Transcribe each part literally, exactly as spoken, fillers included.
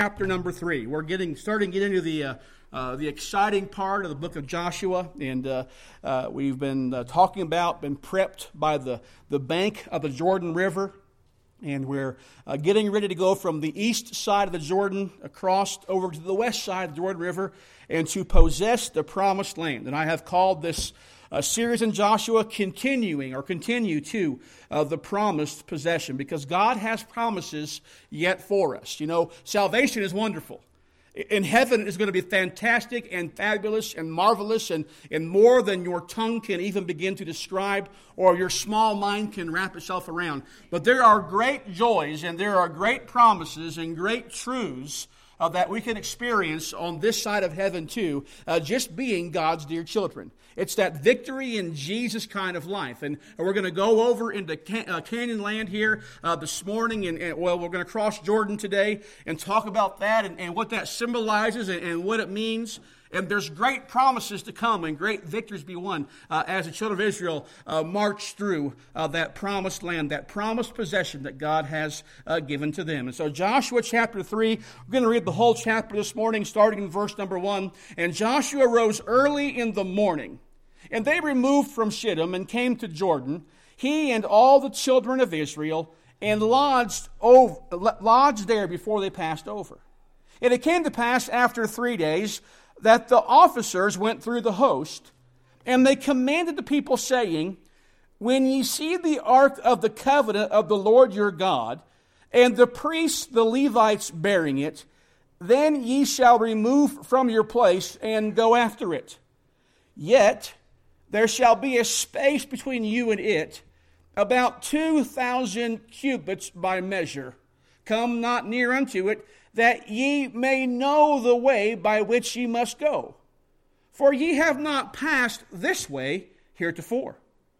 Chapter number three. We're getting starting to get into the uh, uh, the exciting part of the book of Joshua, and uh, uh, we've been uh, talking about, been prepped by the, the bank of the Jordan River, and we're uh, getting ready to go from the east side of the Jordan across over to the west side of the Jordan River and to possess the promised land. And I have called this a series in Joshua continuing or continue to uh, the promised possession, because God has promises yet for us. You know, salvation is wonderful. In heaven is going to be fantastic and fabulous and marvelous and, and more than your tongue can even begin to describe or your small mind can wrap itself around. But there are great joys and there are great promises and great truths Uh, that we can experience on this side of heaven too, uh, just being God's dear children. It's that victory in Jesus kind of life. And we're going to go over into Can- uh, Canaan land here uh, this morning, and, and well, we're going to cross Jordan today and talk about that and, and what that symbolizes and, and what it means. And there's great promises to come and great victories be won uh, as the children of Israel uh, march through uh, that promised land, that promised possession that God has uh, given to them. And so Joshua chapter three, we're going to read the whole chapter this morning, starting in verse number one. And Joshua rose early in the morning, and they removed from Shittim and came to Jordan, he and all the children of Israel, and lodged, over, lodged there before they passed over. And it came to pass after three days that the officers went through the host, and they commanded the people, saying, when ye see the ark of the covenant of the Lord your God, and the priests, the Levites, bearing it, then ye shall remove from your place and go after it. Yet there shall be a space between you and it, about two thousand cubits by measure. Come not near unto it, that ye may know the way by which ye must go. For ye have not passed this way heretofore.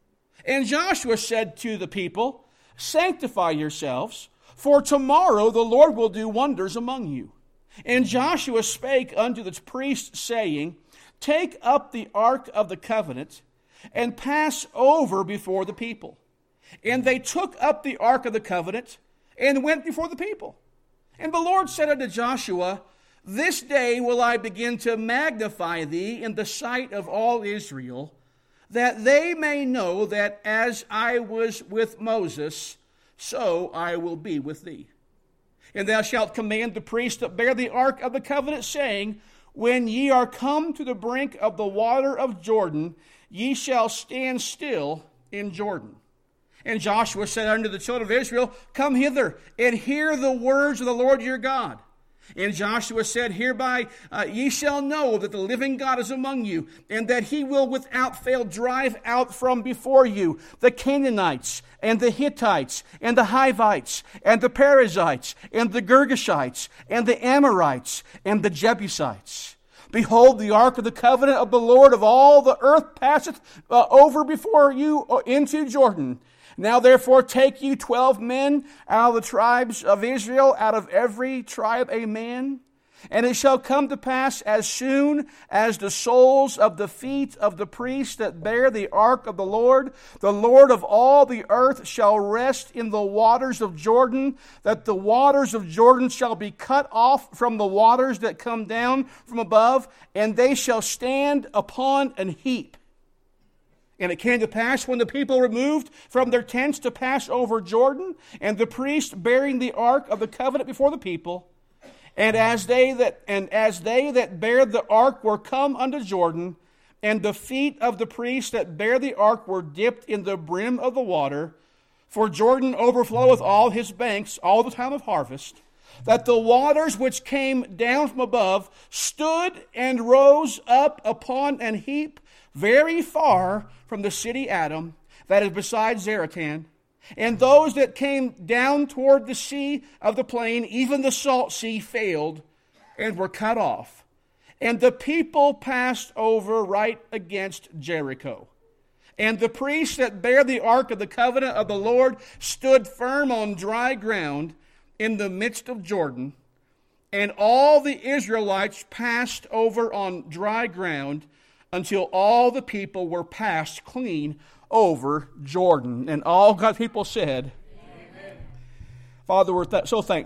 And Joshua said to the people, sanctify yourselves, for tomorrow the Lord will do wonders among you. And Joshua spake unto the priests, saying, take up the ark of the covenant, and pass over before the people. And they took up the ark of the covenant, and went before the people. And the Lord said unto Joshua, this day will I begin to magnify thee in the sight of all Israel, that they may know that as I was with Moses, so I will be with thee. And thou shalt command the priests that bear the ark of the covenant, saying, when ye are come to the brink of the water of Jordan, ye shall stand still in Jordan. And Joshua said unto the children of Israel, come hither, and hear the words of the Lord your God. And Joshua said, hereby uh, ye shall know that the living God is among you, and that he will without fail drive out from before you the Canaanites, and the Hittites, and the Hivites, and the Perizzites, and the Girgashites, and the Amorites, and the Jebusites. Behold, the ark of the covenant of the Lord of all the earth passeth uh, over before you into Jordan. Now therefore take you twelve men out of the tribes of Israel, out of every tribe a man. And it shall come to pass, as soon as the soles of the feet of the priests that bear the ark of the Lord, the Lord of all the earth, shall rest in the waters of Jordan, that the waters of Jordan shall be cut off from the waters that come down from above, and they shall stand upon an heap. And it came to pass, when the people removed from their tents to pass over Jordan, and the priest bearing the ark of the covenant before the people, and as they that and as they that bare the ark were come unto Jordan, and the feet of the priests that bare the ark were dipped in the brim of the water, for Jordan overfloweth all his banks all the time of harvest, that the waters which came down from above stood and rose up upon an heap very far from the city Adam, that is beside Zaratan, and those that came down toward the sea of the plain, even the salt sea, failed and were cut off. And the people passed over right against Jericho. And the priests that bear the ark of the covenant of the Lord stood firm on dry ground in the midst of Jordan. And all the Israelites passed over on dry ground until all the people were passed clean over Jordan. And all God's people said, amen. Father, we're th- so thankful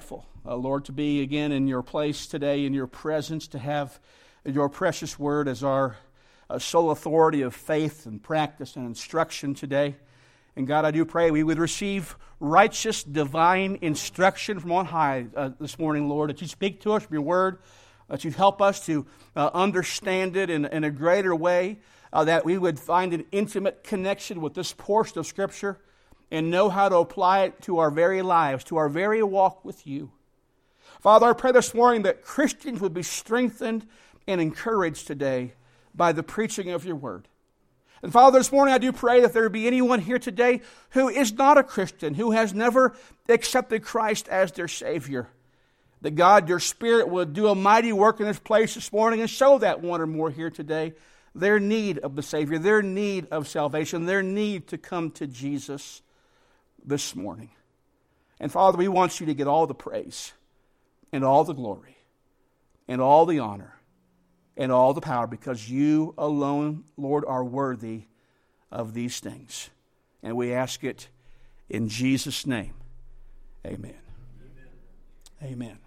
uh, Lord, to be again in your place today, in your presence, to have your precious word as our uh, sole authority of faith and practice and instruction today. And God, I do pray we would receive righteous, divine instruction from on high uh, this morning, Lord, that you speak to us from your word, that you help us to uh, understand it in, in a greater way, uh, that we would find an intimate connection with this portion of Scripture and know how to apply it to our very lives, to our very walk with you. Father, I pray this morning that Christians would be strengthened and encouraged today by the preaching of your word. And Father, this morning I do pray that there be anyone here today who is not a Christian, who has never accepted Christ as their Savior. That God, your Spirit would do a mighty work in this place this morning and show that one or more here today their need of the Savior, their need of salvation, their need to come to Jesus this morning. And Father, we want you to get all the praise and all the glory and all the honor and all the power, because you alone, Lord, are worthy of these things. And we ask it in Jesus' name. Amen. Amen. Amen.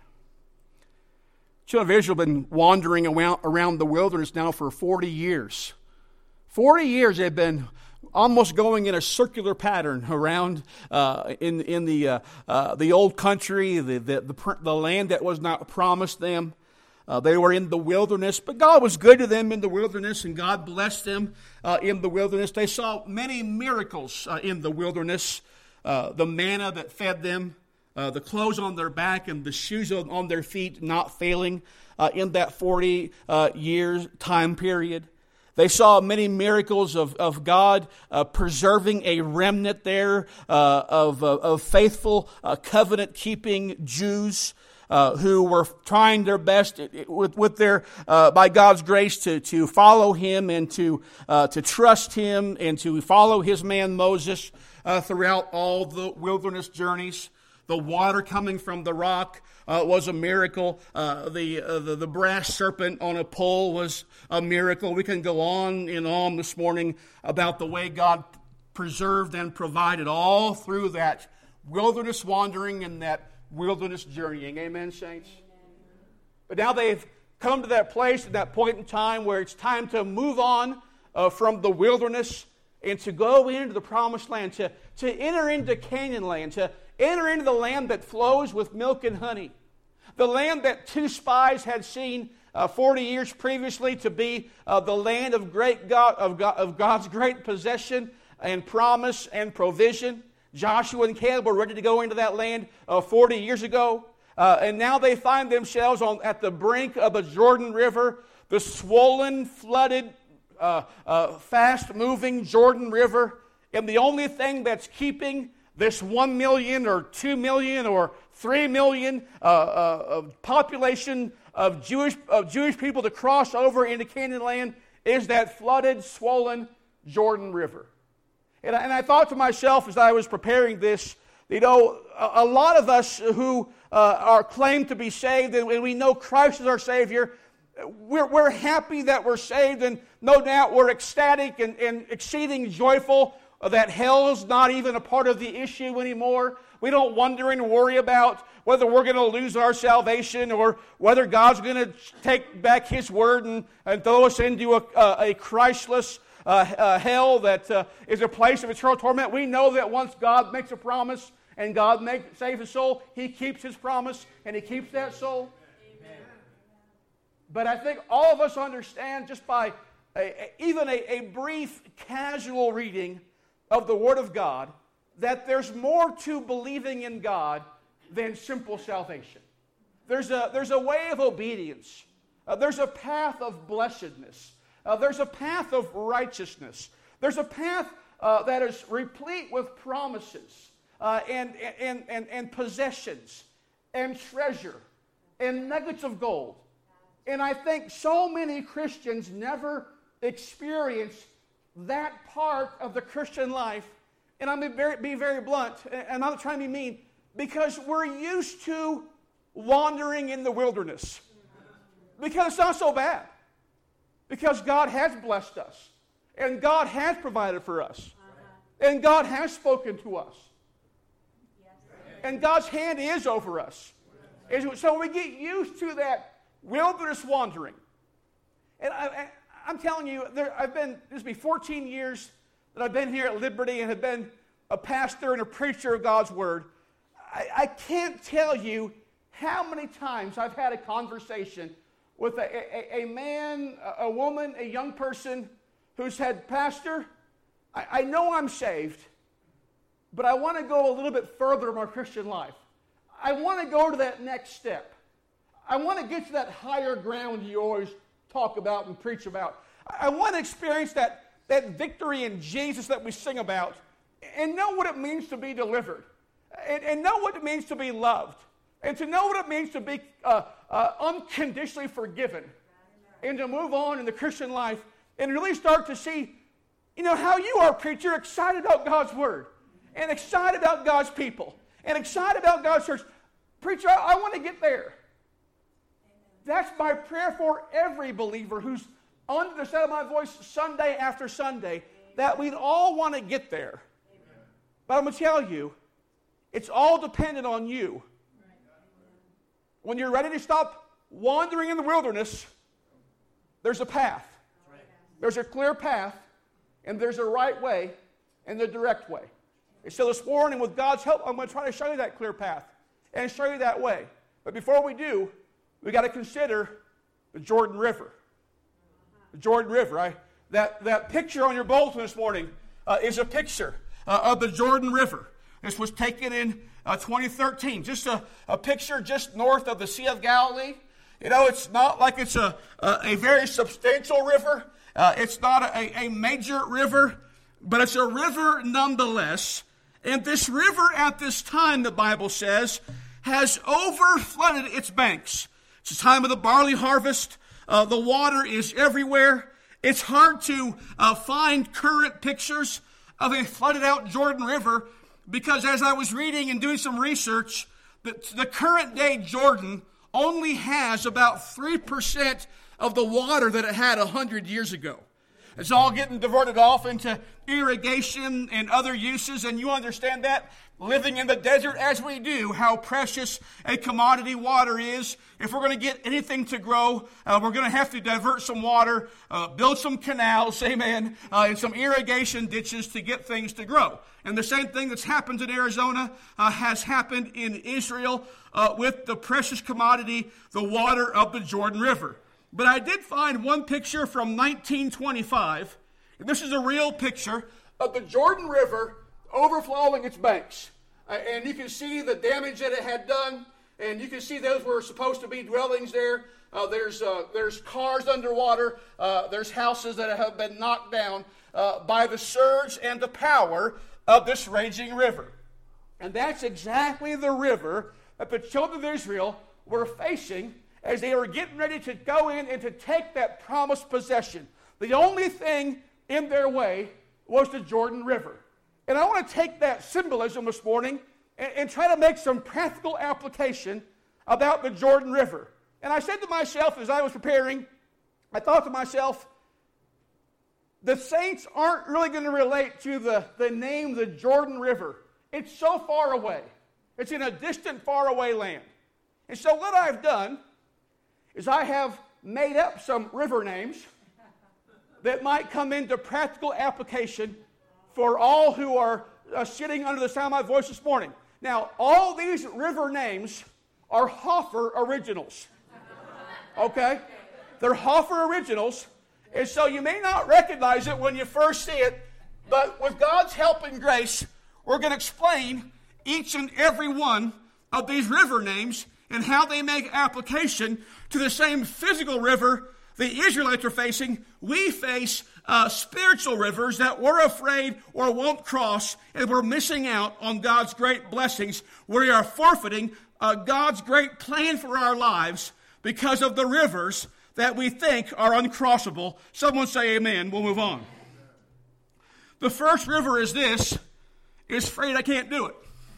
Children of Israel have been wandering around, around the wilderness now for forty years. forty years they've been almost going in a circular pattern around uh, in in the uh, uh, the old country, the, the the the land that was not promised them. Uh, they were in the wilderness, but God was good to them in the wilderness, and God blessed them uh, in the wilderness. They saw many miracles uh, in the wilderness. Uh, the manna that fed them, uh, the clothes on their back, and the shoes on, on their feet not failing uh, in that forty uh, years time period. They saw many miracles of, of God uh, preserving a remnant there uh, of, uh, of faithful uh, covenant-keeping Jews uh, who were trying their best with, with their uh, by God's grace to, to follow Him and to uh, to trust Him and to follow His man Moses uh, throughout all the wilderness journeys. The water coming from the rock uh, was a miracle. Uh, the, uh, the the brass serpent on a pole was a miracle. We can go on and on this morning about the way God preserved and provided all through that wilderness wandering and that wilderness journeying. Amen, saints? Amen. But now they've come to that place at that point in time where it's time to move on uh, from the wilderness and to go into the promised land, to, to enter into Canaan land, to enter into the land that flows with milk and honey. The land that two spies had seen uh, forty years previously to be uh, the land of great God, of God, of God's great possession and promise and provision. Joshua and Caleb were ready to go into that land uh, forty years ago. Uh, and now they find themselves on, at the brink of the Jordan River, the swollen, flooded, uh, uh, fast-moving Jordan River. And the only thing that's keeping this one million or two million or three million uh, uh, population of Jewish of Jewish people to cross over into Canaan land is that flooded, swollen Jordan River. And I, and I thought to myself as I was preparing this, you know, a, a lot of us who uh, are claimed to be saved and, and we know Christ is our Savior, we're, we're happy that we're saved, and no doubt we're ecstatic and, and exceeding joyful that hell's not even a part of the issue anymore. We don't wonder and worry about whether we're going to lose our salvation or whether God's going to take back His word and, and throw us into a, a, a Christless uh, uh, hell that uh, is a place of eternal torment. We know that once God makes a promise and God makes saves a soul, He keeps His promise and He keeps that soul. Amen. But I think all of us understand just by a, a, even a, a brief casual reading of the Word of God, that there's more to believing in God than simple salvation. There's a, there's a way of obedience. Uh, there's a path of blessedness. Uh, there's a path of righteousness. There's a path uh, that is replete with promises uh, and, and, and, and possessions and treasure and nuggets of gold. And I think so many Christians never experience that part of the Christian life, and I'm going to be very, be very blunt, and I'm not trying to be mean, because we're used to wandering in the wilderness. Because it's not so bad. Because God has blessed us, and God has provided for us, and God has spoken to us, and God's hand is over us. And so we get used to that wilderness wandering. And I, I, I'm telling you, there, I've been, this will be fourteen years that I've been here at Liberty and have been a pastor and a preacher of God's Word. I, I can't tell you how many times I've had a conversation with a, a, a man, a woman, a young person who said, Pastor, I, I know I'm saved, but I want to go a little bit further in my Christian life. I want to go to that next step. I want to get to that higher ground you always talk about and preach about. I want to experience that, that victory in Jesus that we sing about and know what it means to be delivered and, and know what it means to be loved and to know what it means to be uh, uh, unconditionally forgiven and to move on in the Christian life and really start to see, you know, how you are, preacher, excited about God's Word and excited about God's people and excited about God's church. Preacher, I, I want to get there. That's my prayer for every believer who's under the sound of my voice Sunday after Sunday, that we'd all want to get there. But I'm going to tell you, it's all dependent on you. When you're ready to stop wandering in the wilderness, there's a path. There's a clear path, and there's a right way and the direct way. And so this morning, with God's help, I'm going to try to show you that clear path and show you that way. But before we do, we've got to consider the Jordan River. The Jordan River. I, that, that picture on your bulletin this morning uh, is a picture uh, of the Jordan River. This was taken in uh, twenty thirteen. Just a, a picture just north of the Sea of Galilee. You know, it's not like it's a, a, a very substantial river. Uh, it's not a, a major river, but it's a river nonetheless. And this river at this time, the Bible says, has overflooded its banks. It's the time of the barley harvest. Uh, the water is everywhere. It's hard to uh, find current pictures of a flooded out Jordan River because as I was reading and doing some research, the, the current day Jordan only has about three percent of the water that it had one hundred years ago. It's all getting diverted off into irrigation and other uses, and you understand that, living in the desert as we do, how precious a commodity water is. If we're going to get anything to grow, uh, we're going to have to divert some water, uh, build some canals, amen, uh, and some irrigation ditches to get things to grow. And the same thing that's happened in Arizona uh, has happened in Israel uh, with the precious commodity, the water of the Jordan River. But I did find one picture from nineteen twenty-five. And this is a real picture of the Jordan River overflowing its banks. Uh, and you can see the damage that it had done. And you can see those were supposed to be dwellings there. Uh, there's uh, there's cars underwater. Uh, there's houses that have been knocked down uh, by the surge and the power of this raging river. And that's exactly the river that the children of Israel were facing as they were getting ready to go in and to take that promised possession. The only thing in their way was the Jordan River. And I want to take that symbolism this morning and, and try to make some practical application about the Jordan River. And I said to myself as I was preparing, I thought to myself, the saints aren't really going to relate to the, the name, the Jordan River. It's so far away. It's in a distant, far away land. And so what I've done is I have made up some river names that might come into practical application for all who are uh, sitting under the sound of my voice this morning. Now, all these river names are Hoffer originals. Okay? They're Hoffer originals, and so you may not recognize it when you first see it, but with God's help and grace, we're going to explain each and every one of these river names and how they make application to the same physical river the Israelites are facing. We face uh, spiritual rivers that we're afraid or won't cross, and we're missing out on God's great blessings. We are forfeiting uh, God's great plan for our lives because of the rivers that we think are uncrossable. Someone say amen. We'll move on. The first river is this, is afraid I can't do it.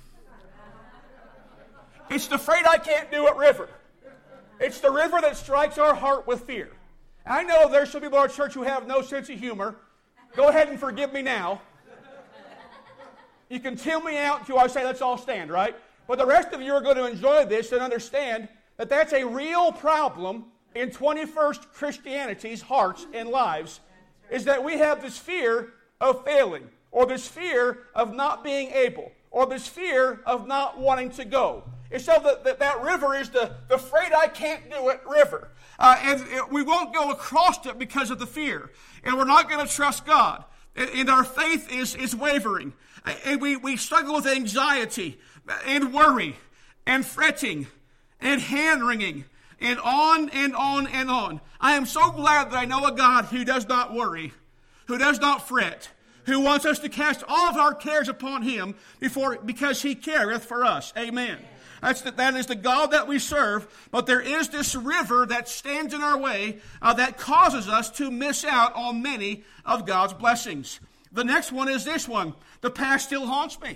It's the afraid I can't do it river. It's the river that strikes our heart with fear. I know there's some people in our church who have no sense of humor. Go ahead and forgive me now. You can tell me out until I say let's all stand, right? But the rest of you are going to enjoy this and understand that that's a real problem in twenty-first Christianity's hearts and lives, is that we have this fear of failing, or this fear of not being able, or this fear of not wanting to go. And so that, that, that river is the, the afraid I can't do it river. Uh, and it, we won't go across it because of the fear. And we're not going to trust God. And, and our faith is, is wavering. And we, we struggle with anxiety and worry and fretting and hand-wringing and on and on and on. I am so glad that I know a God who does not worry, who does not fret, who wants us to cast all of our cares upon Him before, because He careth for us. Amen. That's the, that is the God that we serve, but there is this river that stands in our way uh, that causes us to miss out on many of God's blessings. The next one is this one. The past still haunts me.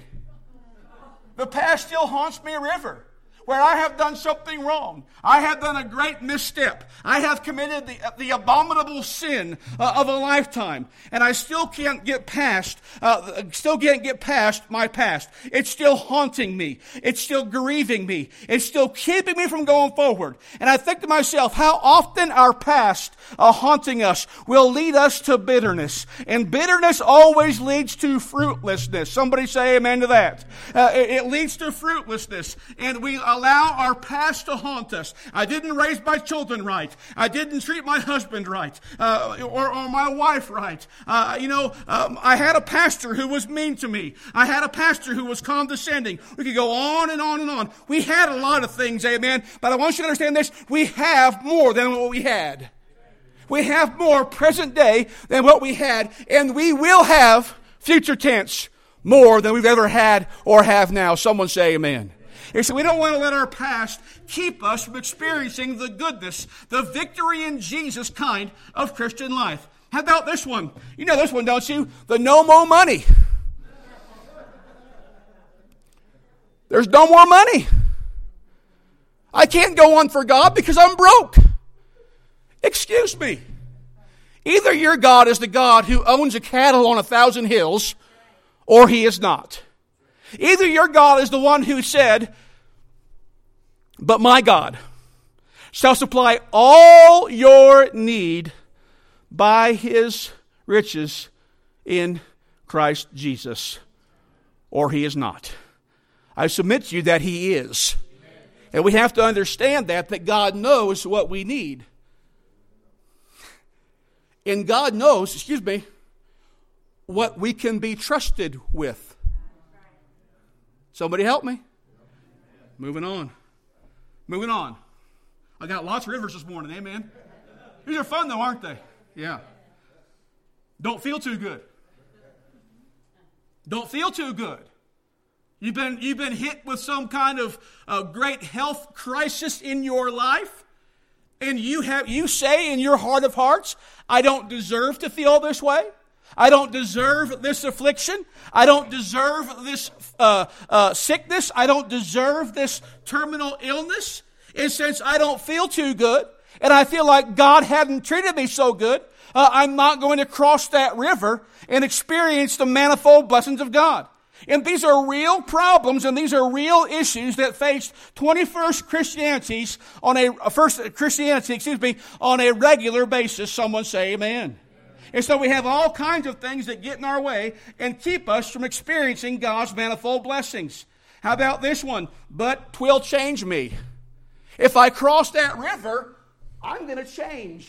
The past still haunts me, river, where I have done something wrong. I have done a great misstep. I have committed the, the abominable sin uh, of a lifetime, and I still can't get past, uh, still can't get past my past. It's still haunting me. It's still grieving me. It's still keeping me from going forward. And I think to myself, how often our past uh, haunting us will lead us to bitterness. And bitterness always leads to fruitlessness. Somebody say amen to that. Uh, it, it leads to fruitlessness, and we allow our past to haunt us. I didn't raise my children right. I didn't treat my husband right, uh, or, or my wife right. Uh, you know, um, I had a pastor who was mean to me. I had a pastor who was condescending. We could go on and on and on. We had a lot of things, amen. But I want you to understand this. We have more than what we had. We have more present day than what we had, and we will have, future tense, more than we've ever had or have now. Someone say amen. And so we don't want to let our past keep us from experiencing the goodness, the victory in Jesus kind of Christian life. How about this one? You know this one, don't you? The no more money. There's no more money. I can't go on for God because I'm broke. Excuse me. Either your God is the God who owns a cattle on a thousand hills, or He is not. Either your God is the one who said, but my God shall supply all your need by His riches in Christ Jesus, or He is not. I submit to you that He is. And we have to understand that, that God knows what we need. And God knows, excuse me, what we can be trusted with. Somebody help me. Moving on. Moving on. I got lots of rivers this morning, amen. These are fun though, aren't they? Yeah. Don't feel too good. Don't feel too good. You've been, you've been hit with some kind of uh, great health crisis in your life, and you have you say in your heart of hearts, I don't deserve to feel this way. I don't deserve this affliction. I don't deserve this uh, uh, sickness. I don't deserve this terminal illness. And since I don't feel too good, and I feel like God hadn't treated me so good, uh, I'm not going to cross that river and experience the manifold blessings of God. And these are real problems, and these are real issues that face twenty-first Christianities on a first Christianity, excuse me, on a regular basis. Someone say amen. And so we have all kinds of things that get in our way and keep us from experiencing God's manifold blessings. How about this one? But 'twill change me. If I cross that river, I'm going to change.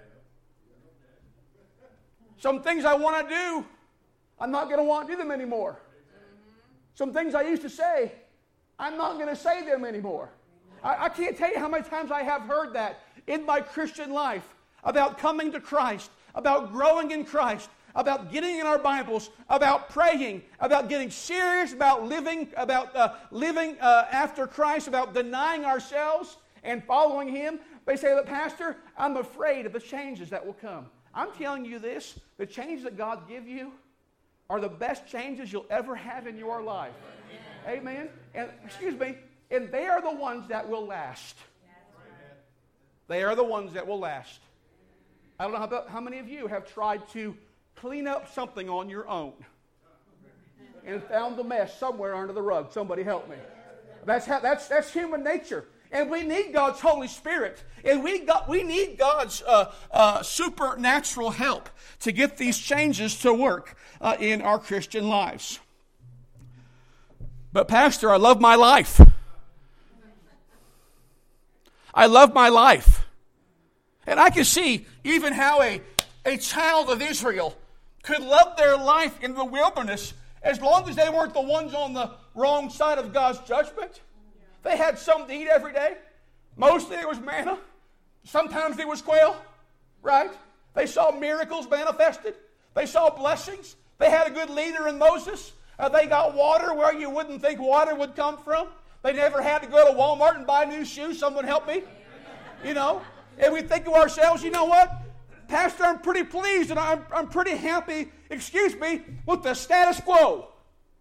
Some things I want to do, I'm not going to want to do them anymore. Some things I used to say, I'm not going to say them anymore. I, I can't tell you how many times I have heard that in my Christian life about coming to Christ, about growing in Christ, about getting in our Bibles, about praying, about getting serious, about living, about uh, living uh, after Christ, about denying ourselves and following Him. They say, "But Pastor, I'm afraid of the changes that will come." I'm telling you this: the changes that God gives you are the best changes you'll ever have in your life. Amen. Amen. And excuse me, and they are the ones that will last. They are the ones that will last. I don't know how, about, how many of you have tried to clean up something on your own and found the mess somewhere under the rug. Somebody help me. That's how. That's that's human nature, and we need God's Holy Spirit, and we got we need God's uh, uh, supernatural help to get these changes to work uh, in our Christian lives. But Pastor, I love my life. I love my life, and I can see even how a a child of Israel could love their life in the wilderness as long as they weren't the ones on the wrong side of God's judgment. They had something to eat every day. Mostly it was manna. Sometimes it was quail, right? They saw miracles manifested. They saw blessings. They had a good leader in Moses. Uh, they got water where you wouldn't think water would come from. They never had to go to Walmart and buy new shoes. Someone help me. You know? And we think to ourselves, you know what? Pastor, I'm pretty pleased and I'm, I'm pretty happy, excuse me, with the status quo.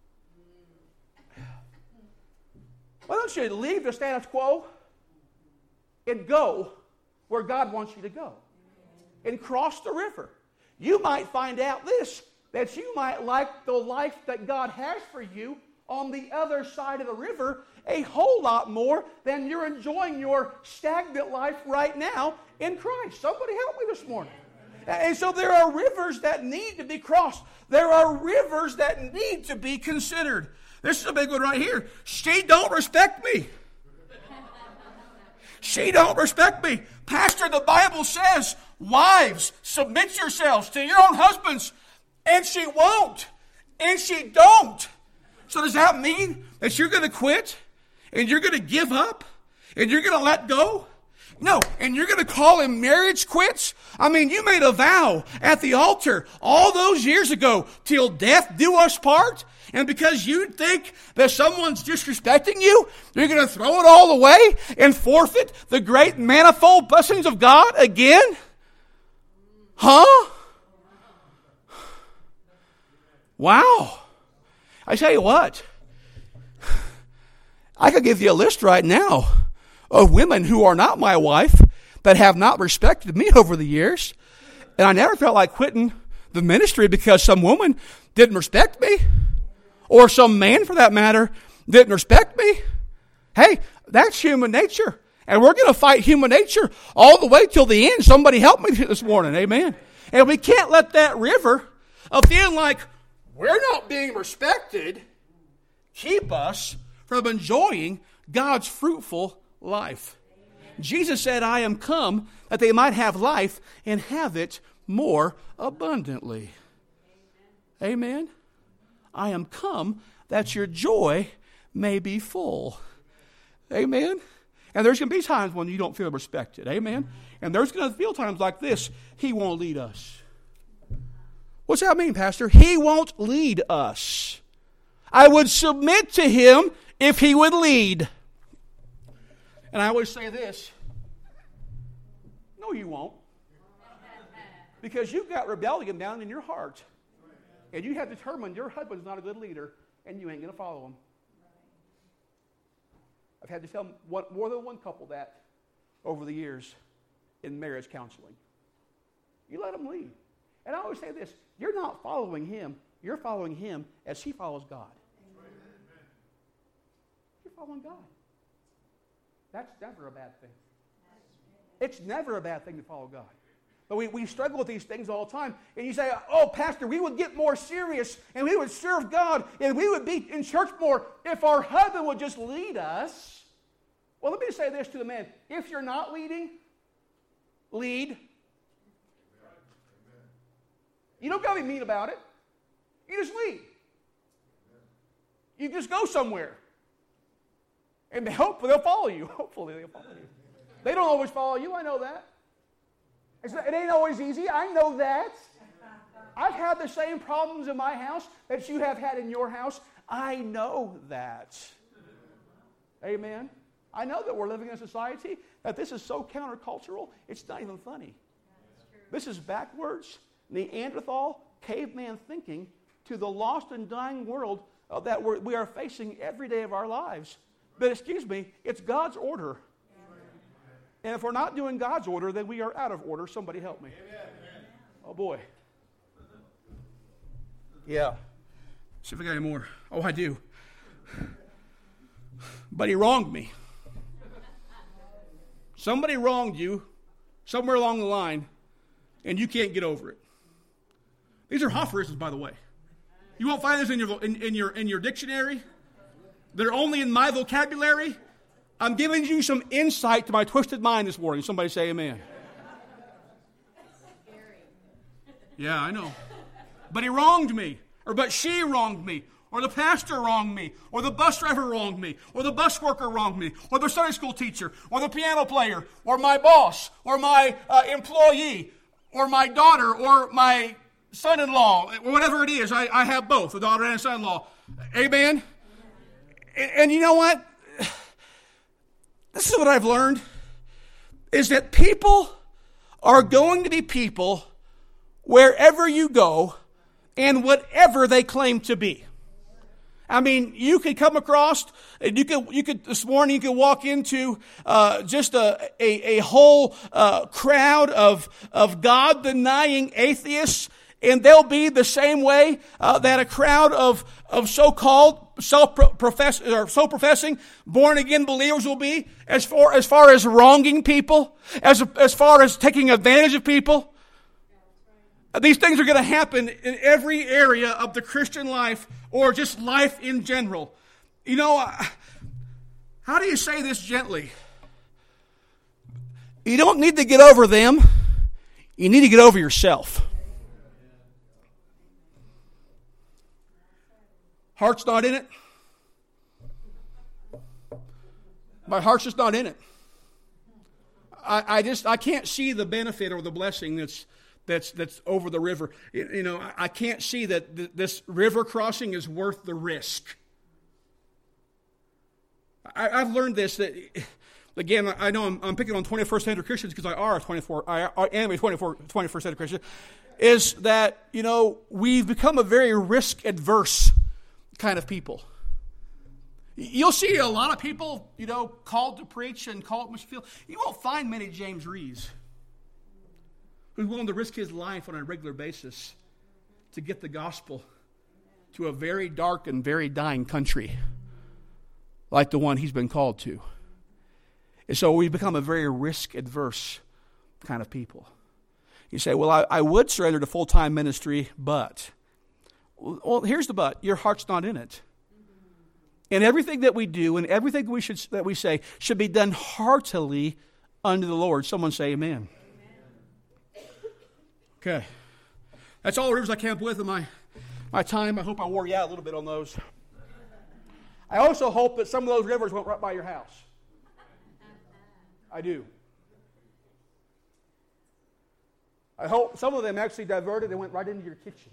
Why don't you leave the status quo and go where God wants you to go? And cross the river. You might find out this, that you might like the life that God has for you on the other side of the river a whole lot more than you're enjoying your stagnant life right now in Christ. Somebody help me this morning. And so there are rivers that need to be crossed. There are rivers that need to be considered. This is a big one right here. She don't respect me. She don't respect me. Pastor, the Bible says, wives, submit yourselves to your own husbands. And she won't. And she don't. So does that mean that you're going to quit? And you're going to give up? And you're going to let go? No, and you're going to call him marriage quits? I mean, you made a vow at the altar all those years ago, till death do us part. And because you think that someone's disrespecting you, you're going to throw it all away and forfeit the great manifold blessings of God again? Huh? Wow. I tell you what, I could give you a list right now of women who are not my wife that have not respected me over the years. And I never felt like quitting the ministry because some woman didn't respect me, or some man for that matter didn't respect me. Hey, that's human nature. And we're going to fight human nature all the way till the end. Somebody help me this morning. Amen. And we can't let that river of feeling like we're not being respected keep us from enjoying God's fruitful life. Jesus said, I am come that they might have life and have it more abundantly. Amen. I am come that your joy may be full. Amen. And there's going to be times when you don't feel respected. Amen. And there's going to feel times like this. He won't lead us. What's that mean, Pastor? He won't lead us. I would submit to him if he would lead. And I always say this. No, you won't. Because you've got rebellion down in your heart. And you have determined your husband's not a good leader, and you ain't going to follow him. I've had to tell one, more than one couple that over the years in marriage counseling. You let him lead. And I always say this, you're not following him, you're following him as he follows God. Amen. You're following God. That's never a bad thing. It's never a bad thing to follow God. But we, we struggle with these things all the time. And you say, oh, Pastor, we would get more serious and we would serve God and we would be in church more if our husband would just lead us. Well, let me say this to the men. If you're not leading, lead. You don't got to be mean about it. You just lead. You just go somewhere. And hopefully they'll follow you. Hopefully they'll follow you. They don't always follow you. I know that. It's not, it ain't always easy. I know that. I've had the same problems in my house that you have had in your house. I know that. Amen. I know that we're living in a society that this is so countercultural, it's not even funny. This is backwards, Neanderthal, caveman thinking to the lost and dying world uh, that we're, we are facing every day of our lives. But excuse me, it's God's order. And if we're not doing God's order, then we are out of order. Somebody help me. Oh, boy. Yeah. See if I got any more. Oh, I do. but he wronged me. Somebody wronged you somewhere along the line, and you can't get over it. These are aphorisms, by the way. You won't find this in your, in, in your, in your dictionary. They're only in my vocabulary. I'm giving you some insight to my twisted mind this morning. Somebody say amen. Yeah, I know. But he wronged me, or but she wronged me, or the pastor wronged me, or the bus driver wronged me, or the bus worker wronged me, or the Sunday school teacher, or the piano player, or my boss, or my uh, employee, or my daughter, or my son-in-law, or whatever it is. I, I have both, a daughter and a son-in-law. Amen? And, and you know what? This is what I've learned, is that people are going to be people wherever you go and whatever they claim to be. I mean, you could come across, and you could, you could this morning, you could walk into uh, just a, a, a whole uh, crowd of, of God-denying atheists, and they'll be the same way uh, that a crowd of, of so-called, self-profess, or so-professing, born-again believers will be, as far, as far as wronging people, as, as far as taking advantage of people. These things are going to happen in every area of the Christian life, or just life in general. You know, how do you say this gently? You don't need to get over them. You need to get over yourself. Heart's not in it. My heart's just not in it. I, I just, I can't see the benefit or the blessing that's That's that's over the river. You know, I can't see that th- this river crossing is worth the risk. I, I've learned this, that, again, I know I'm, I'm picking on twenty-first century Christians because I are a twenty-four, I, I am a twenty-first century Christian, is that, you know, we've become a very risk-adverse kind of people. You'll see a lot of people, you know, called to preach and called to feel. You won't find many James Rees who's willing to risk his life on a regular basis to get the gospel to a very dark and very dying country like the one he's been called to. And so we've become a very risk-adverse kind of people. You say, well, I, I would surrender to full-time ministry, but... Well, here's the but. Your heart's not in it. And everything that we do and everything that we, should, that we say should be done heartily unto the Lord. Someone say amen. Okay. That's all the rivers I came up with in my, my time. I hope I wore you out a little bit on those. I also hope that some of those rivers went right by your house. I do. I hope some of them actually diverted and went right into your kitchen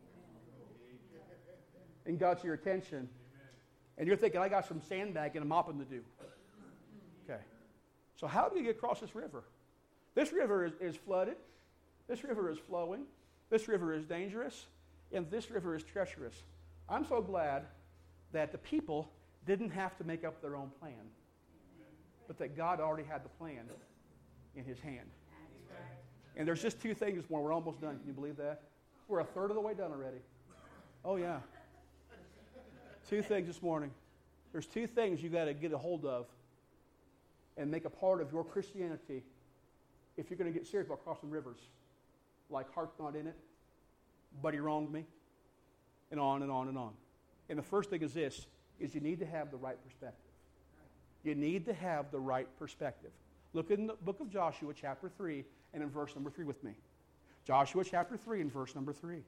and got your attention. And you're thinking, I got some sandbagging and mopping to do. Okay. So how do you get across this river? This river is, is flooded. This river is flowing. This river is dangerous. And this river is treacherous. I'm so glad that the people didn't have to make up their own plan, but that God already had the plan in his hand. And there's just two things more. We're almost done. Can you believe that? We're a third of the way done already. Oh, yeah. Two things this morning. There's two things you got to get a hold of and make a part of your Christianity if you're going to get serious about crossing rivers. Like heart's not in it, but he wronged me, and on and on and on. And the first thing is this, is you need to have the right perspective. You need to have the right perspective. Look in the book of Joshua, chapter three, and in verse number three with me. Joshua chapter three and verse number three.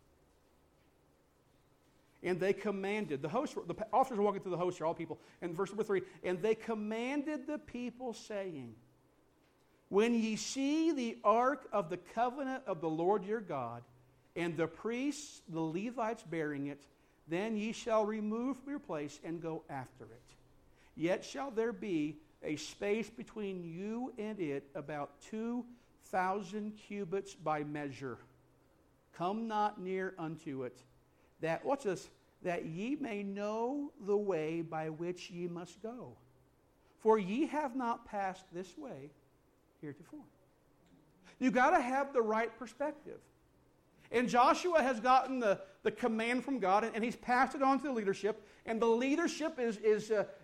And they commanded, the host, the officers are walking through the host here, all people, and verse number three, and they commanded the people, saying, when ye see the ark of the covenant of the Lord your God, and the priests, the Levites, bearing it, then ye shall remove from your place and go after it. Yet shall there be a space between you and it about two thousand cubits by measure. Come not near unto it. That, watch this, that ye may know the way by which ye must go. For ye have not passed this way heretofore. You've got to have the right perspective. And Joshua has gotten the, the command from God, and he's passed it on to the leadership. And the leadership is, is uh,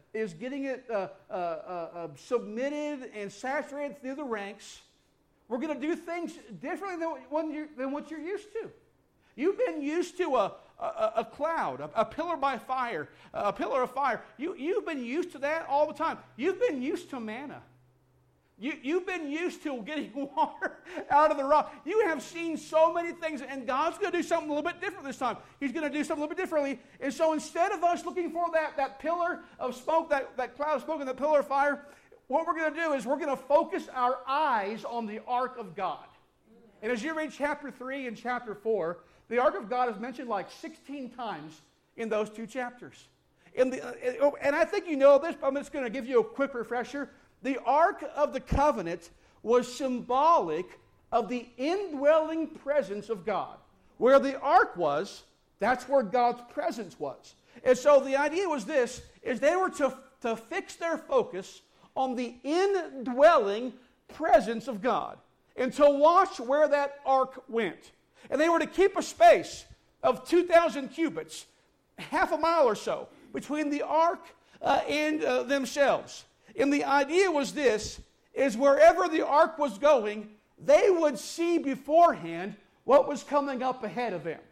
is getting it uh, uh, uh, submitted and saturated through the ranks. We're going to do things differently than what, you're, than what you're used to. You've been used to a, a, a cloud, a, a pillar by fire, a pillar of fire. You, you've been used to that all the time. You've been used to manna. You, you've been used to getting water out of the rock. You have seen so many things, and God's going to do something a little bit different this time. He's going to do something a little bit differently. And so instead of us looking for that, that pillar of smoke, that, that cloud of smoke and that pillar of fire, what we're going to do is we're going to focus our eyes on the ark of God. And as you read chapter three and chapter four, the ark of God is mentioned like sixteen times in those two chapters. In the, uh, and I think you know this, but I'm just going to give you a quick refresher. The Ark of the Covenant was symbolic of the indwelling presence of God. Where the Ark was, that's where God's presence was. And so the idea was this, is they were to, to fix their focus on the indwelling presence of God and to watch where that Ark went. And they were to keep a space of two thousand cubits, half a mile or so, between the Ark uh, and uh, themselves. And the idea was this, is wherever the ark was going, they would see beforehand what was coming up ahead of them.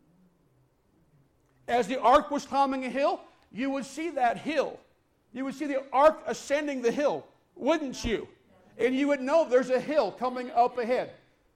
As the ark was climbing a hill, you would see that hill. You would see the ark ascending the hill, wouldn't you? And you would know there's a hill coming up ahead.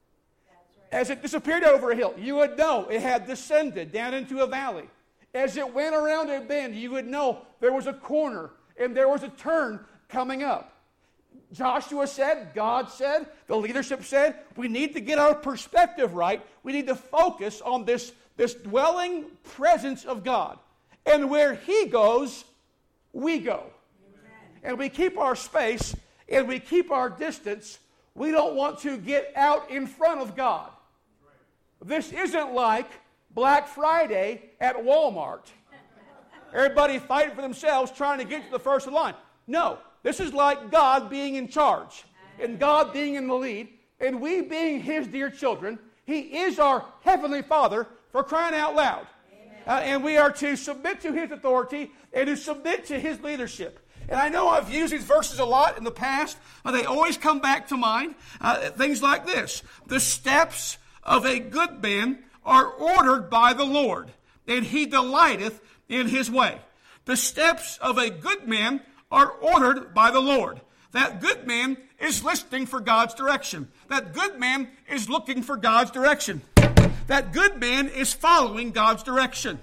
As it disappeared over a hill, you would know it had descended down into a valley. As it went around a bend, you would know there was a corner and there was a turn coming up. Joshua said, God said, the leadership said, we need to get our perspective right. We need to focus on this, this dwelling presence of God. And where He goes, we go. Amen. And we keep our space and we keep our distance. We don't want to get out in front of God. This isn't like Black Friday at Walmart. Everybody fighting for themselves, trying to get to the first of the line. No, this is like God being in charge and God being in the lead and we being His dear children. He is our Heavenly Father, for crying out loud. Uh, and we are to submit to His authority and to submit to His leadership. And I know I've used these verses a lot in the past, but they always come back to mind. Uh, things like this. The steps of a good man are ordered by the Lord, and He delighteth in His way. The steps of a good man are ordered by the Lord. That good man is listening for God's direction. That good man is looking for God's direction. That good man is following God's direction.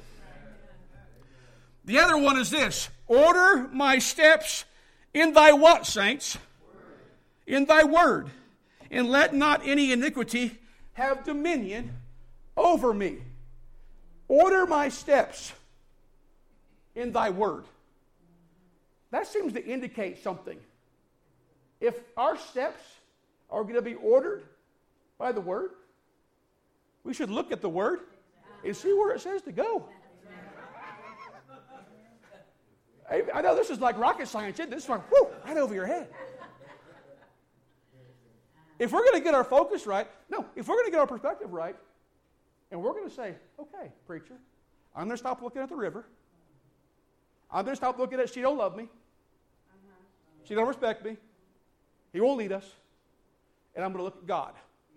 The other one is this. Order my steps in thy what, saints? In thy word. And let not any iniquity have dominion over me. Order my steps in thy word. That seems to indicate something. If our steps are going to be ordered by the word, we should look at the word and see where it says to go. I know this is like rocket science. This is like, whoo, right over your head. If we're going to get our focus right, no, if we're going to get our perspective right, and we're going to say, okay, preacher, I'm going to stop looking at the river. I'm going to stop looking at she don't love me. She don't respect me. He won't lead us. And I'm going to look at God.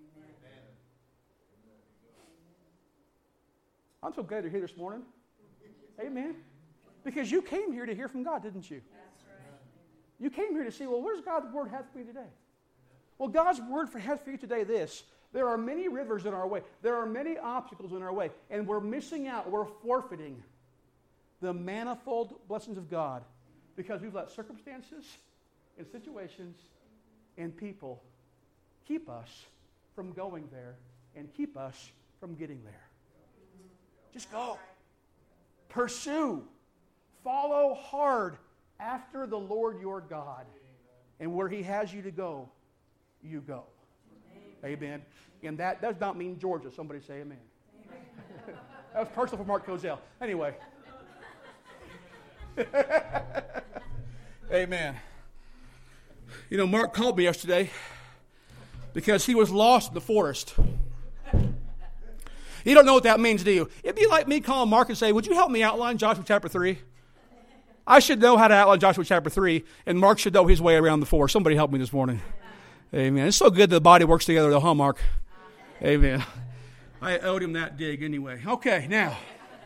I'm so glad you're here this morning. Amen. Because you came here to hear from God, didn't you? That's right. You came here to see, well, where's God's word have for you today? Well, God's word for has for you today this. There are many rivers in our way. There are many obstacles in our way. And we're missing out. We're forfeiting the manifold blessings of God because we've let circumstances and situations and people keep us from going there and keep us from getting there. Just go. Pursue. Follow hard after the Lord your God. And where He has you to go, you go. Amen. Amen. And that does not mean Georgia. Somebody say amen. Amen. That was personal for Mark Cozell. Anyway. Amen. You know, Mark called me yesterday because he was lost in the forest. You don't know what that means, do you? It'd be like me calling Mark and say, would you help me outline Joshua chapter three? I should know how to outline Joshua chapter three, and Mark should know his way around the four. Somebody help me this morning. Amen. It's so good that the body works together, though, huh, Mark? Amen. I owed him that dig anyway. Okay, now.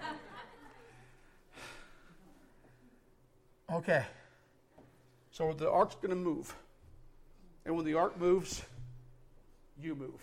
Okay. So the ark's going to move. And when the ark moves, you move.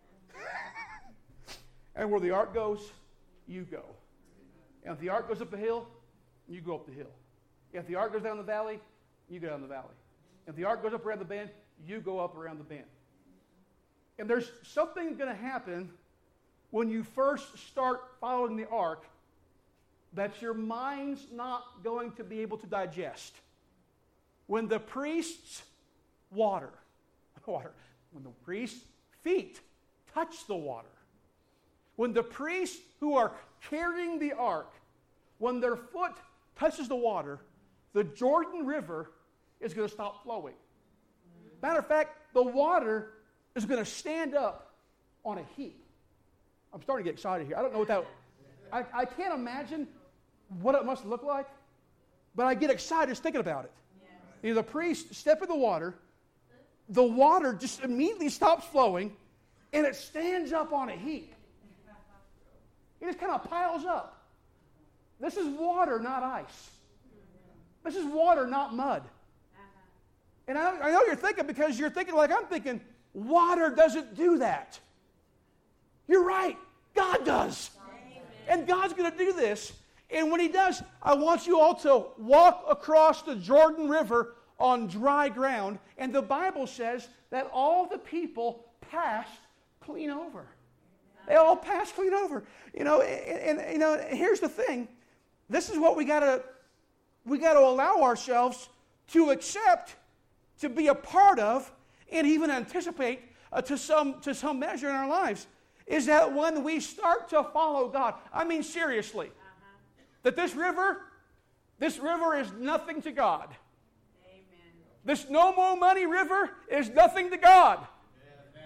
And where the ark goes, you go. And if the ark goes up the hill, you go up the hill. If the ark goes down the valley, you go down the valley. If the ark goes up around the bend, you go up around the bend. And there's something going to happen when you first start following the ark that your mind's not going to be able to digest. When the priest's water, water, when the priest's feet touch the water, when the priests who are carrying the ark, when their foot touches the water, the Jordan River is going to stop flowing. Matter of fact, the water is going to stand up on a heap. I'm starting to get excited here. I don't know what that... I, I can't imagine what it must look like, but I get excited just thinking about it. You know, the priest step in the water, the water just immediately stops flowing, and it stands up on a heap. It just kind of piles up. This is water, not ice. This is water, not mud. And I, I know you're thinking, because you're thinking like I'm thinking, water doesn't do that. You're right. God does. Amen. And God's going to do this. And when he does, I want you all to walk across the Jordan River on dry ground. And the Bible says that all the people passed clean over. They all passed clean over. You know, and, and you know, here's the thing. This is what we got to we got to allow ourselves to accept, to be a part of, and even anticipate uh, to some to some measure in our lives, is that when we start to follow God, I mean seriously, uh-huh. that this river, this river is nothing to God. Amen. This no more money river is nothing to God. Amen.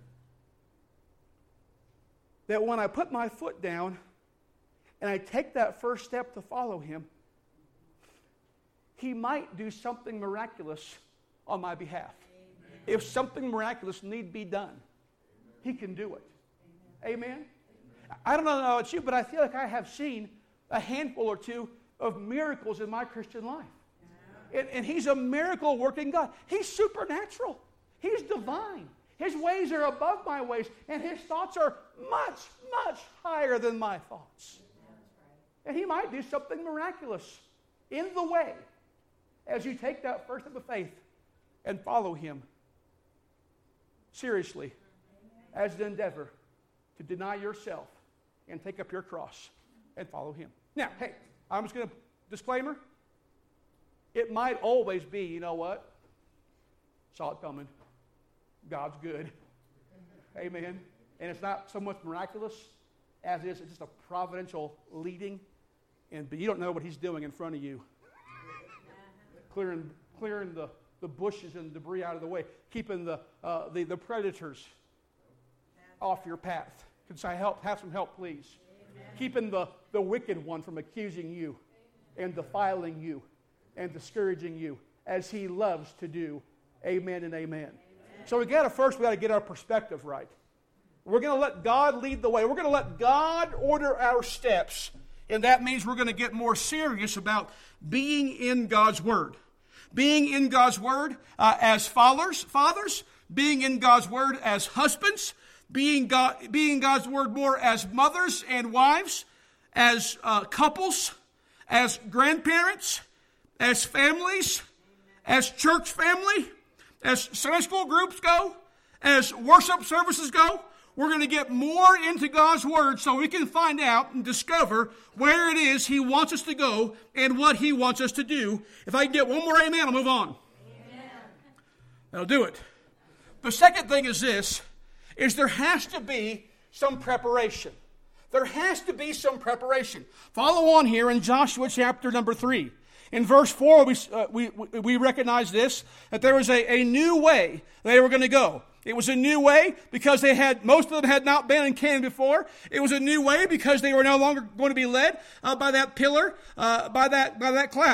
That when I put my foot down and I take that first step to follow him, he might do something miraculous on my behalf. Amen. If something miraculous need be done, he can do it. Amen. Amen? Amen. I don't know about you, but I feel like I have seen a handful or two of miracles in my Christian life. Yeah. And, and he's a miracle-working God. He's supernatural. He's divine. His ways are above my ways, and his thoughts are much, much higher than my thoughts. And he might do something miraculous in the way as you take that first step of faith and follow him seriously as an endeavor to deny yourself and take up your cross and follow him. Now, hey, I'm just going to, disclaimer, it might always be, you know what? Saw it coming. God's good. Amen. And it's not so much miraculous as it is it's just a providential leading. And but you don't know what he's doing in front of you. Clearing, clearing the, the bushes and debris out of the way. Keeping the, uh, the, the predators off your path. Can I help? Have some help, please. Amen. Keeping the, the wicked one from accusing you and defiling you and discouraging you as he loves to do. Amen and amen. Amen. So we got to first, we got to get our perspective right. We're going to let God lead the way. We're going to let God order our steps. And that means we're going to get more serious about being in God's Word. Being in God's Word uh, as fathers, fathers, being in God's Word as husbands, being God, being God's Word more as mothers and wives, as uh, couples, as grandparents, as families, as church family, as Sunday school groups go, as worship services go. We're going to get more into God's Word so we can find out and discover where it is he wants us to go and what he wants us to do. If I can get one more amen, I'll move on. Amen. That'll do it. The second thing is this, is there has to be some preparation. There has to be some preparation. Follow on here in Joshua chapter number three. In verse four, we, uh, we, we recognize this, that there was a, a new way they were going to go. It was a new way because they had, most of them had not been in Canaan before. It was a new way because they were no longer going to be led uh, by that pillar, uh, by that by that cloud.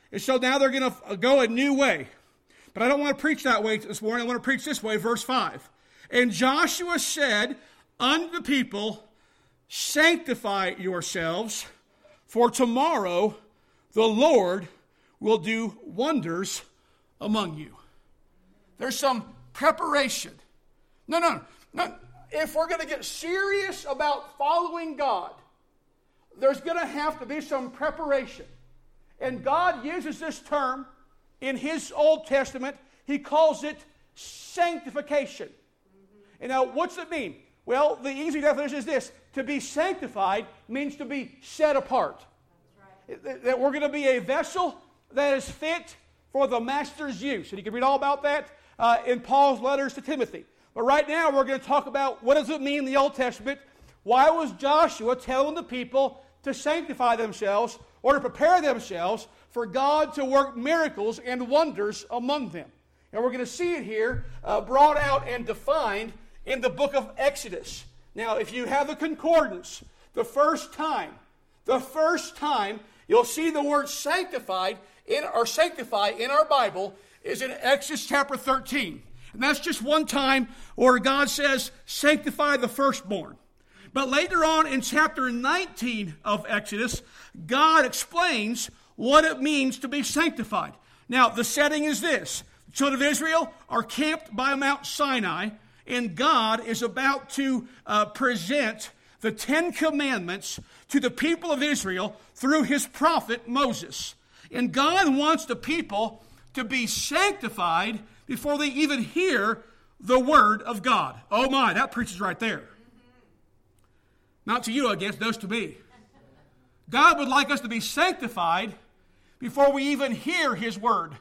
And so now they're going to go a new way. But I don't want to preach that way this morning. I want to preach this way, verse five. And Joshua said unto the people, sanctify yourselves, for tomorrow the Lord will do wonders among you. There's some preparation. No, no, no. If we're going to get serious about following God, there's going to have to be some preparation. And God uses this term in His Old Testament. He calls it sanctification. And now, what's it mean? Well, the easy definition is this. To be sanctified means to be set apart. That's right. That we're going to be a vessel that is fit for the Master's use. And you can read all about that uh, in Paul's letters to Timothy. But right now, we're going to talk about what does it mean in the Old Testament. Why was Joshua telling the people to sanctify themselves or to prepare themselves for God to work miracles and wonders among them? And we're going to see it here uh, brought out and defined in the book of Exodus. Now, if you have the concordance, the first time, the first time you'll see the word sanctified in or sanctify in our Bible is in Exodus chapter thirteen. And that's just one time where God says, sanctify the firstborn. But later on in chapter nineteen of Exodus, God explains what it means to be sanctified. Now, the setting is this. The children of Israel are camped by Mount Sinai, and God is about to uh, present the Ten Commandments to the people of Israel through His prophet Moses. And God wants the people to be sanctified before they even hear the word of God. Oh my, that preaches right there. Not to you, I guess, those to me. God would like us to be sanctified before we even hear His word.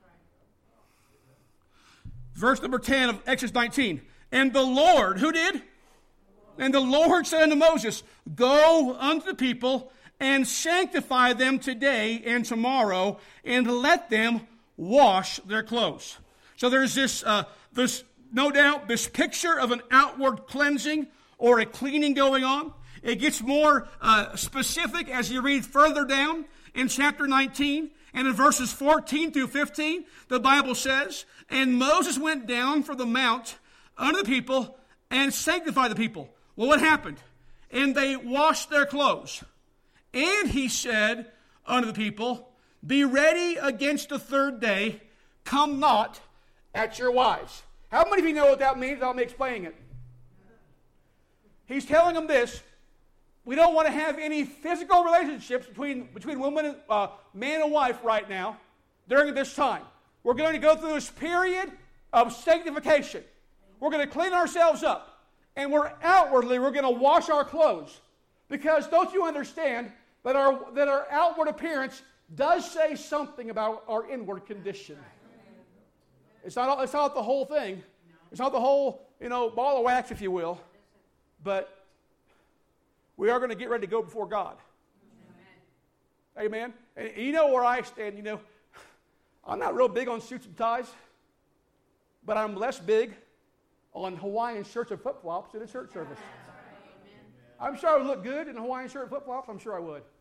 Verse number ten of Exodus nineteen. And the Lord, who did? And the Lord said unto Moses, go unto the people and sanctify them today and tomorrow, and let them wash their clothes. So there's this, uh, this, no doubt, this picture of an outward cleansing or a cleaning going on. It gets more uh, specific as you read further down in chapter nineteen. And in verses fourteen through fifteen, the Bible says, and Moses went down from the mount unto the people and sanctified the people. Well, what happened? And they washed their clothes. And he said unto the people, be ready against the third day, come not at your wives. How many of you know what that means? I'll be explaining it. He's telling them this. We don't want to have any physical relationships between, between woman and, uh, man and wife right now during this time. We're going to go through this period of sanctification. We're going to clean ourselves up. And we're outwardly, we're going to wash our clothes. Because don't you understand that our, that our outward appearance does say something about our inward condition. It's not, it's not the whole thing. It's not the whole, you know, ball of wax, if you will. But we are going to get ready to go before God. Amen. Amen? And you know where I stand. You know, I'm not real big on suits and ties. But I'm less big on Hawaiian shirts and flip-flops in a church service. I'm sure I would look good in a Hawaiian shirt and flip-flops. I'm sure I would.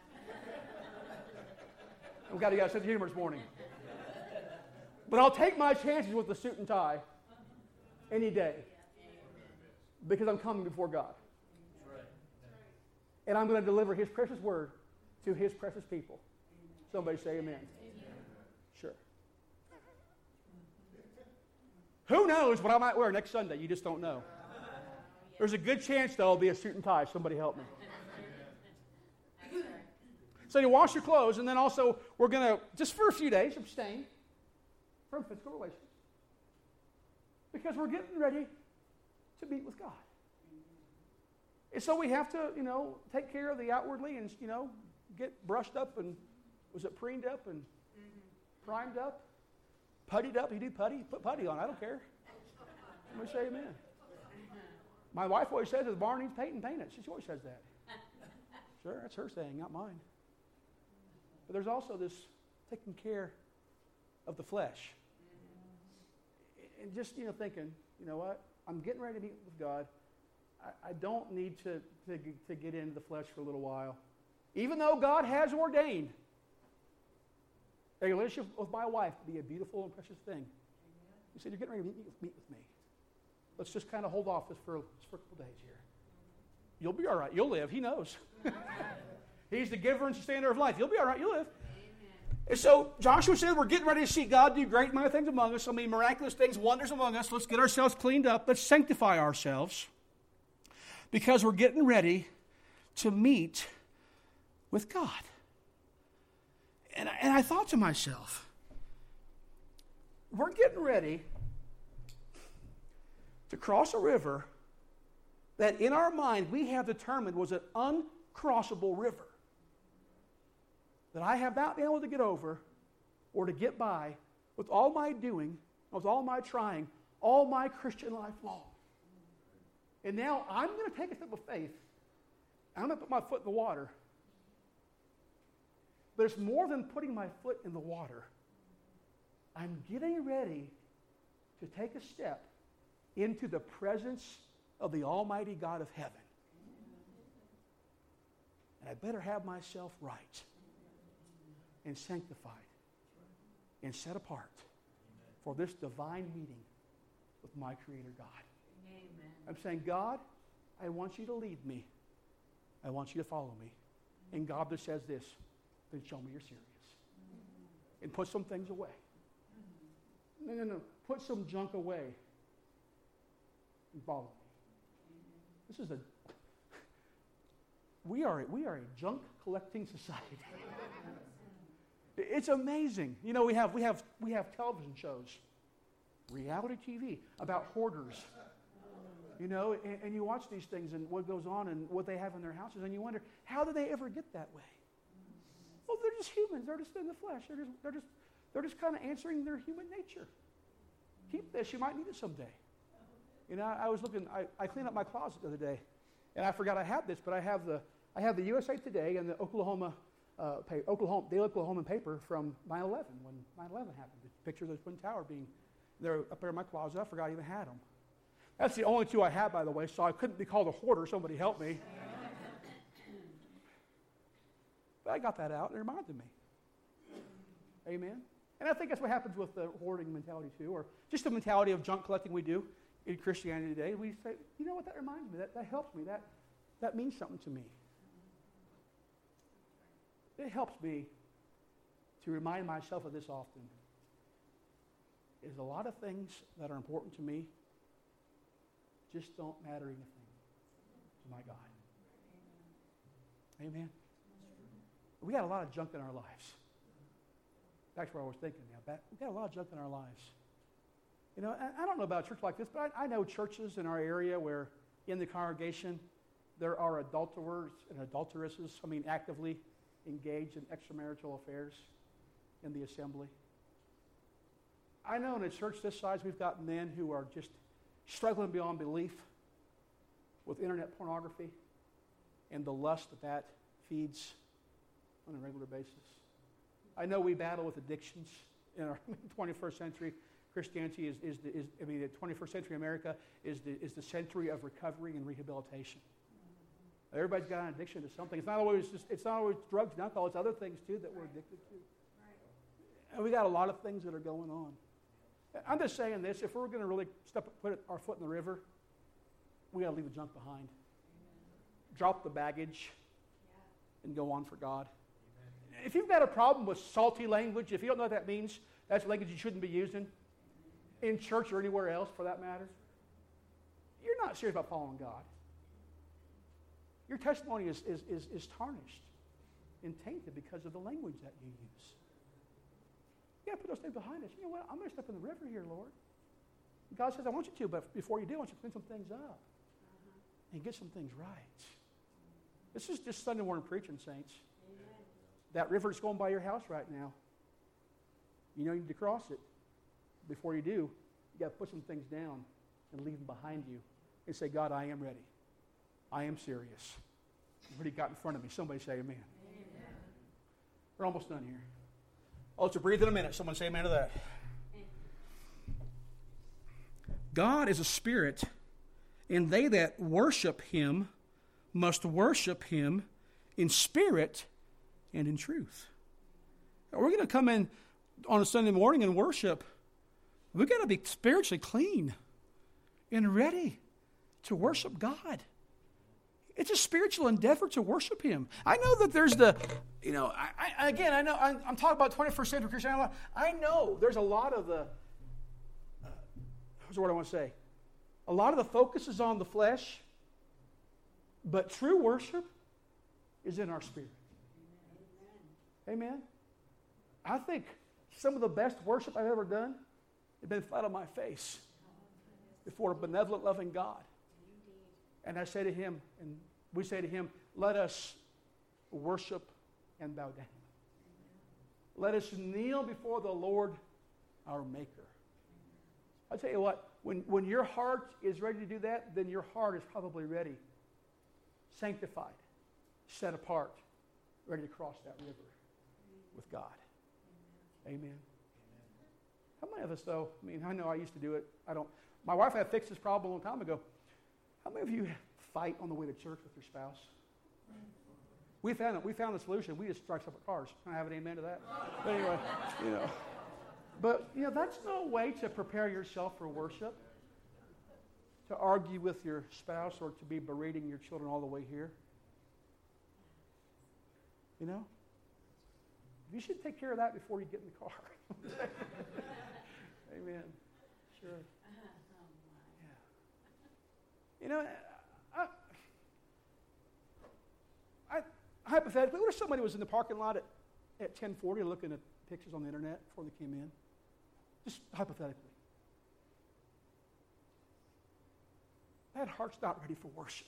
I'm glad you got a sense of humor this morning. But I'll take my chances with the suit and tie any day because I'm coming before God. And I'm going to deliver His precious word to His precious people. Somebody say amen. Sure. Who knows what I might wear next Sunday? You just don't know. There's a good chance, though, it'll be a suit and tie. Somebody help me. So you wash your clothes, and then also we're going to, just for a few days, abstain from physical relations. Because we're getting ready to meet with God. And so we have to, you know, take care of the outwardly and, you know, get brushed up and, was it preened up and mm-hmm. primed up? Puttied up? You do putty? Put putty on. I don't care. I'm going to say amen. My wife always says the barn needs paint and paint it. She always says that. Sure, that's her saying, not mine. But there's also this taking care of the flesh. And just, you know, thinking, you know what? I'm getting ready to meet with God. I, I don't need to, to, to get into the flesh for a little while. Even though God has ordained A relationship with my wife would be a beautiful and precious thing. You said, you're getting ready to meet, meet with me. Let's just kind of hold off just for, just for a couple days here. You'll be all right. You'll live. He knows. He's the giver and sustainer of life. You'll be all right. You'll live. And so Joshua said, we're getting ready to see God do great and mighty things among us. I mean, miraculous things, wonders among us. Let's get ourselves cleaned up. Let's sanctify ourselves because we're getting ready to meet with God. And I, and I thought to myself, we're getting ready to cross a river that in our mind we have determined was an uncrossable river that I have not been able to get over or to get by with all my doing, with all my trying, all my Christian life long. And now I'm going to take a step of faith. I'm going to put my foot in the water. But it's more than putting my foot in the water. I'm getting ready to take a step into the presence of the Almighty God of heaven. And I better have myself right and sanctified and set apart for this divine meeting with my Creator God. Amen. I'm saying, God, I want you to lead me. I want you to follow me. And God just says this, then show me you're serious. And put some things away. No, no, no. Put some junk away and follow me. This is a, we are, we are a junk collecting society. It's amazing. You know, we have, we have, we have television shows, reality T V about hoarders. You know, and, and you watch these things and what goes on and what they have in their houses, and you wonder, how do they ever get that way? Well, they're just humans. They're just in the flesh. They're just, they're just, they're just kind of answering their human nature. Keep this. You might need it someday. You know, I, I was looking. I, I cleaned up my closet the other day, and I forgot I had this, but I have the I have the U S A Today and the Oklahoma, uh, pay, Oklahoma Daily Oklahoman paper from nine eleven when nine eleven happened. The picture of the Twin Tower being there up there in my closet. I forgot I even had them. That's the only two I had, by the way, so I couldn't be called a hoarder. Somebody help me. But I got that out, and it reminded me. Amen? And I think that's what happens with the hoarding mentality, too, or just the mentality of junk collecting we do in Christianity today. We say, you know what, that reminds me. That, that helps me. That, that means something to me. It helps me to remind myself of this often. Is a lot of things that are important to me just don't matter anything to my God. Amen. We got a lot of junk in our lives. That's where I was thinking now. Back, we got a lot of junk in our lives. You know, I, I don't know about a church like this, but I, I know churches in our area where in the congregation there are adulterers and adulteresses, I mean actively engaged in extramarital affairs in the assembly. I know in a church this size we've got men who are just struggling beyond belief with internet pornography and the lust that that feeds on a regular basis. I know we battle with addictions in our twenty-first century. Christianity is, is, the, is I mean, the twenty-first century America is the, is the century of recovery and rehabilitation. Everybody's got an addiction to something. It's not always just, it's not always drugs and alcohol. It's other things too that we're addicted to. And we got a lot of things that are going on. I'm just saying this, if we're going to really step, put our foot in the river, we got to leave the junk behind. Amen. Drop the baggage yeah. and go on for God. Amen. If you've got a problem with salty language, if you don't know what that means, that's language you shouldn't be using in church or anywhere else for that matter, you're not serious about following God. Your testimony is, is, is, is tarnished and tainted because of the language that you use. You got to put those things behind us. You know what? I'm going to step in the river here, Lord. God says, I want you to, but before you do, I want you to clean some things up uh-huh. and get some things right. This is just Sunday morning preaching, saints. Amen. That river that's going by your house right now, you know you need to cross it. Before you do, you got to put some things down and leave them behind you and say, God, I am ready. I am serious. What do you got in front of me? Somebody say amen. Amen. We're almost done here. Oh, to breathe in a minute. Someone say amen to that. God is a spirit, and they that worship him must worship him in spirit and in truth. Now, we're going to come in on a Sunday morning and worship, we've got to be spiritually clean and ready to worship God. It's a spiritual endeavor to worship Him. I know that there's the, you know, I, I, again, I know, I'm, I'm talking about twenty-first century Christianity. I know there's a lot of the, uh, what's the word I want to say? A lot of the focus is on the flesh, but true worship is in our spirit. Amen. Amen. I think some of the best worship I've ever done has been flat on my face before a benevolent, loving God. And I say to Him, and we say to Him, let us worship and bow down. Let us kneel before the Lord, our Maker. I tell you what, when, when your heart is ready to do that, then your heart is probably ready, sanctified, set apart, ready to cross that river with God. Amen. Amen. How many of us, though, I mean, I know I used to do it. I don't. My wife had fixed this problem a long time ago. How many of you fight on the way to church with your spouse? We found it. We found the solution. We just strike separate cars. Can I have an amen to that? But anyway, you know. But, you know, that's no way to prepare yourself for worship. To argue with your spouse or to be berating your children all the way here. You know? You should take care of that before you get in the car. Amen. Sure. Yeah. You know, I, I, hypothetically, what if somebody was in the parking lot at, at ten forty looking at pictures on the internet before they came in? Just hypothetically. That heart's not ready for worship.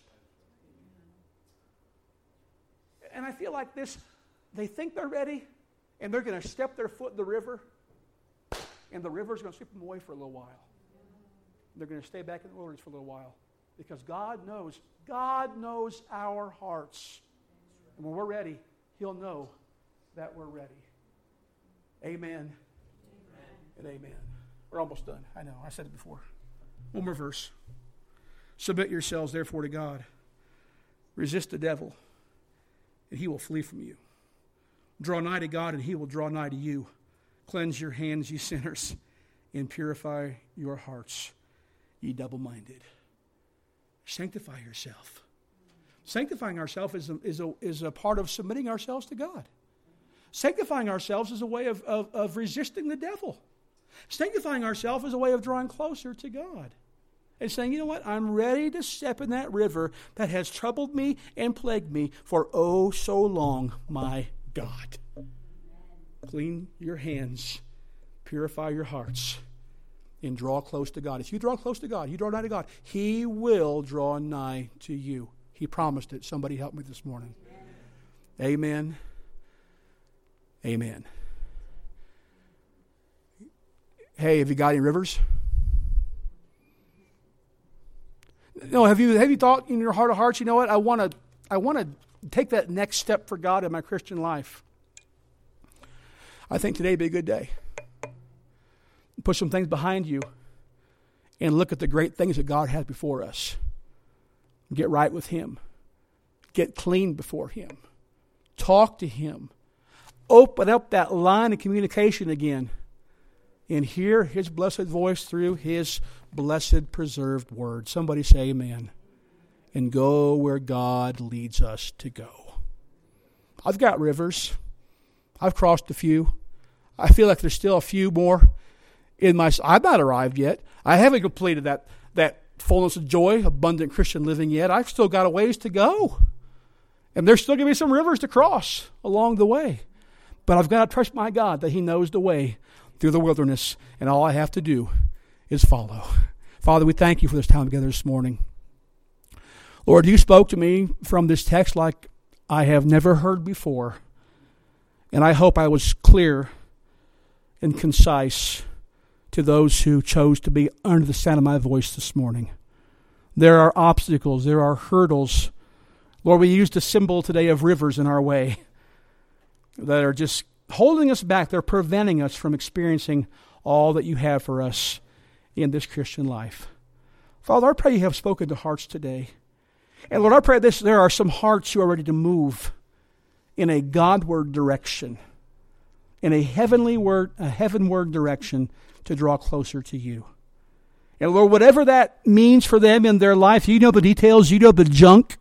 And I feel like this, they think they're ready, and they're going to step their foot in the river, and the river's going to sweep them away for a little while. They're going to stay back in the wilderness for a little while. Because God knows, God knows our hearts. And when we're ready, He'll know that we're ready. Amen. Amen. And amen. We're almost done. I know, I said it before. One more verse. Submit yourselves, therefore, to God. Resist the devil, and he will flee from you. Draw nigh to God, and He will draw nigh to you. Cleanse your hands, ye sinners, and purify your hearts, ye double-minded. Sanctify yourself. Sanctifying ourselves is a, is, a, is a part of submitting ourselves to God. Sanctifying ourselves is a way of, of, of resisting the devil. Sanctifying ourselves is a way of drawing closer to God. And saying, you know what, I'm ready to step in that river that has troubled me and plagued me for oh so long, my God. Clean your hands, purify your hearts, and draw close to God. If you draw close to God, you draw nigh to God, He will draw nigh to you. He promised it. Somebody help me this morning. Amen. Amen. Amen. Hey, have you got any rivers? No, have you have you thought in your heart of hearts, you know what, I want to I want to take that next step for God in my Christian life. I think today would be a good day. Put some things behind you and look at the great things that God has before us. Get right with Him. Get clean before Him. Talk to Him. Open up that line of communication again and hear His blessed voice through His blessed preserved word. Somebody say amen. And go where God leads us to go. I've got rivers. I've crossed a few. I feel like there's still a few more in my... I've not arrived yet. I haven't completed that, that fullness of joy, abundant Christian living yet. I've still got a ways to go. And there's still going to be some rivers to cross along the way. But I've got to trust my God that He knows the way through the wilderness, and all I have to do is follow. Father, we thank You for this time together this morning. Lord, You spoke to me from this text like I have never heard before. And I hope I was clear and concise to those who chose to be under the sound of my voice this morning. There are obstacles. There are hurdles. Lord, we used a symbol today of rivers in our way that are just holding us back. They're preventing us from experiencing all that You have for us in this Christian life. Father, I pray You have spoken to hearts today. And Lord, I pray this, there are some hearts who are ready to move in a Godward direction, in a heavenly word, a heavenward direction to draw closer to you. And Lord, whatever that means for them in their life, you know the details, you know the junk.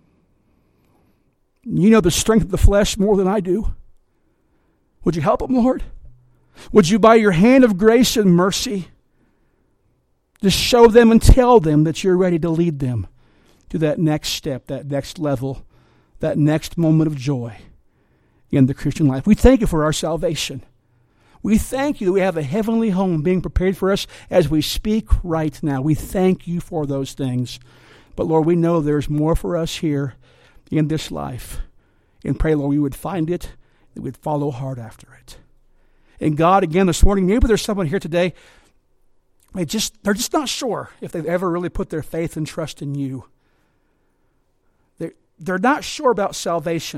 You know the strength of the flesh more than I do. Would you help them, Lord? Would you, by your hand of grace and mercy, just show them and tell them that you're ready to lead them to that next step, that next level, that next moment of joy in the Christian life. We thank you for our salvation. We thank you that we have a heavenly home being prepared for us as we speak right now. We thank you for those things. But Lord, we know there's more for us here in this life. And pray, Lord, we would find it, that we'd follow hard after it. And God, again, this morning, maybe there's someone here today, they just, they're just not sure if they've ever really put their faith and trust in you. They're, they're not sure about salvation.